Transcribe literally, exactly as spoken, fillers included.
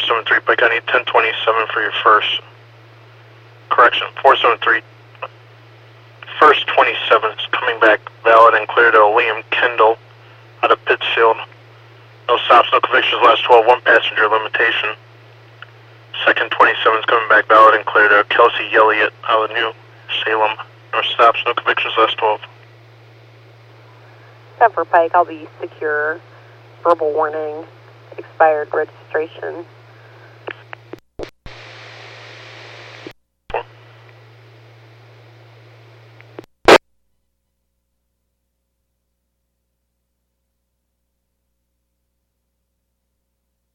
seven three Pike, I need ten twenty-seven for your first. Correction, four seven three. First twenty-seven is coming back valid and clear to Liam Kendall out of Pittsfield. No stops, no convictions, last twelve, one passenger limitation. Second twenty-seven is coming back valid and clear to Kelsey Elliott out of New Salem. No stops, no convictions, last twelve. ten for Pike, I'll be secure. Verbal warning, expired registration.